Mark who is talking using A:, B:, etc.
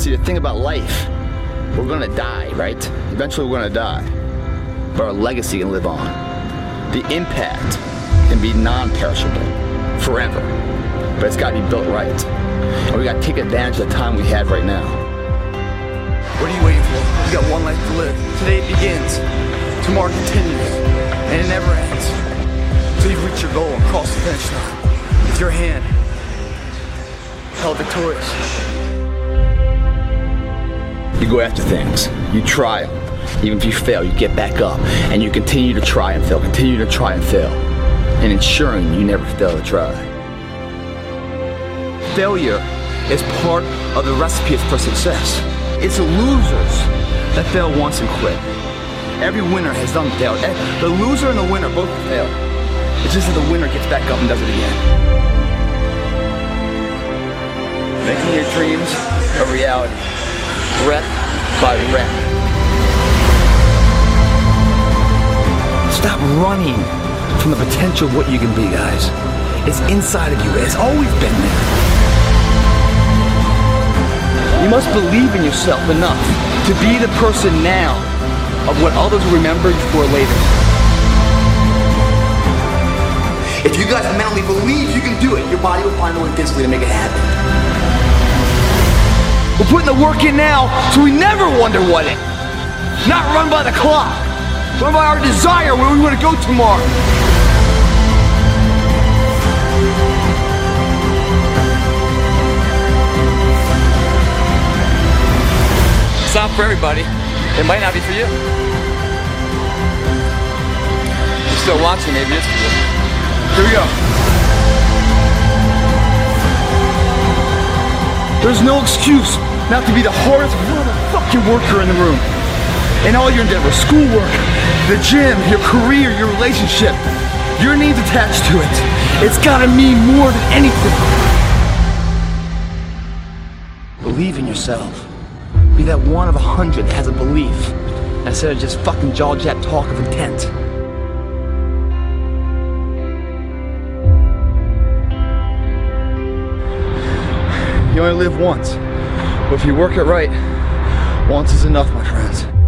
A: See, the thing about life, we're gonna die, right? Eventually we're gonna die. But our legacy can live on. The impact can be non-perishable, forever. But it's gotta be built right. And we gotta take advantage of the time we have right now.
B: What are you waiting for? You got one life to live. Today it begins. Tomorrow continues. And it never ends. Until you reach your goal and cross the finish line. With your hand held victorious.
A: You go after things. You try them. Even if you fail, you get back up. And you continue to try and fail. Continue to try and fail. And ensuring you never fail to try. Failure is part of the recipe for success. It's the losers that fail once and quit. Every winner has done fail. The loser and the winner both fail. It's just that the winner gets back up and does it again. Making your dreams a reality, rep by rep. Stop running from the potential of what you can be, guys. It's inside of you. It's always been there. You must believe in yourself enough to be the person now of what others will remember you for later.
B: If you guys mentally believe you can do it, your body will find a way physically to make it happen.
A: We're putting the work in now so we never wonder what it. Not run by the clock. Run by our desire where we want to go tomorrow.
B: It's not for everybody. It might not be for you. You're still watching, maybe it's for you. Here we go.
A: There's no excuse not to be the hardest motherfucking worker in the room. In all your endeavors, schoolwork, the gym, your career, your relationship, your needs attached to it. It's gotta mean more than anything. Believe in yourself. Be that one of 100 that has a belief, instead of just fucking jaw-jab talk of intent. You only live once, but if you work it right, once is enough, my friends.